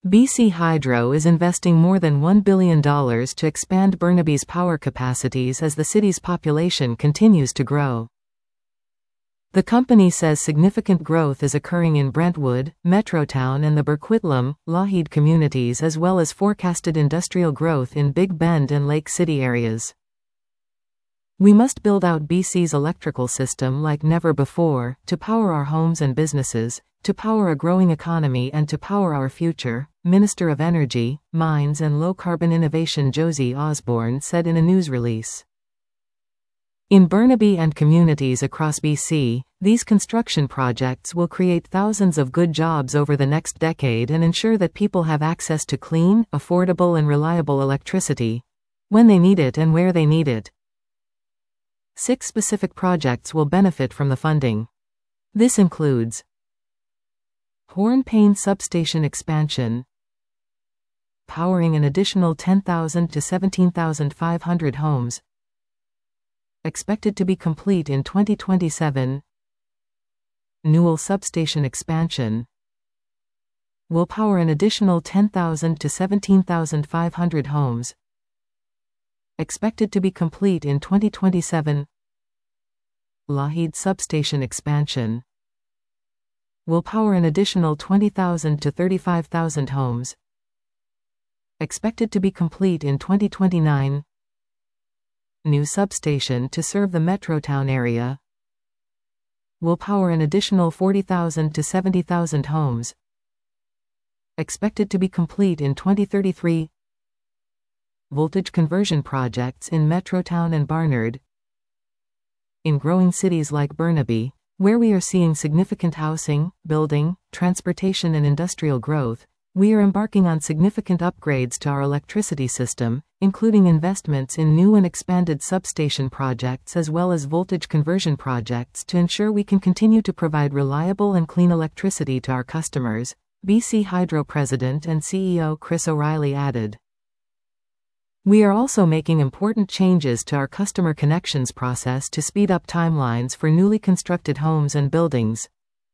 BC Hydro is investing more than $1 billion to expand Burnaby's power capacities as the city's population continues to grow. The company says significant growth is occurring in Brentwood, Metrotown and the Burquitlam, Lougheed communities, as well as forecasted industrial growth in Big Bend and Lake City areas. We must build out BC's electrical system like never before, to power our homes and businesses, to power a growing economy and to power our future, Minister of Energy, Mines and Low-Carbon Innovation Josie Osborne said in a news release. In Burnaby and communities across BC, these construction projects will create thousands of good jobs over the next decade and ensure that people have access to clean, affordable and reliable electricity, when they need it and where they need it. 6 specific projects will benefit from the funding. This includes Hornepayne Substation Expansion, powering an additional 10,000 to 17,500 homes, expected to be complete in 2027. Newell Substation Expansion will power an additional 10,000 to 17,500 homes, expected to be complete in 2027. Lougheed Substation Expansion will power an additional 20,000 to 35,000 homes, expected to be complete in 2029. New substation to serve the Metrotown area will power an additional 40,000 to 70,000 homes, expected to be complete in 2033. Voltage conversion projects in Metrotown and Barnard. In growing cities like Burnaby, where we are seeing significant housing, building, transportation and industrial growth, we are embarking on significant upgrades to our electricity system, including investments in new and expanded substation projects as well as voltage conversion projects to ensure we can continue to provide reliable and clean electricity to our customers, BC Hydro President and CEO Chris O'Reilly added. We are also making important changes to our customer connections process to speed up timelines for newly constructed homes and buildings.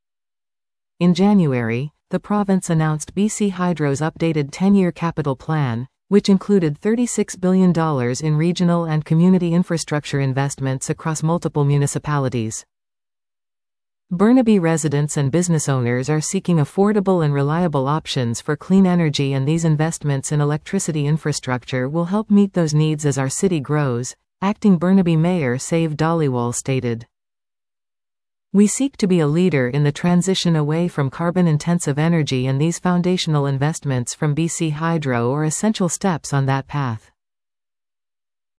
In January, the province announced BC Hydro's updated 10-year capital plan, which included $36 billion in regional and community infrastructure investments across multiple municipalities. Burnaby residents and business owners are seeking affordable and reliable options for clean energy, and these investments in electricity infrastructure will help meet those needs as our city grows, acting Burnaby Mayor Save Dhaliwal stated. We seek to be a leader in the transition away from carbon-intensive energy, and these foundational investments from BC Hydro are essential steps on that path.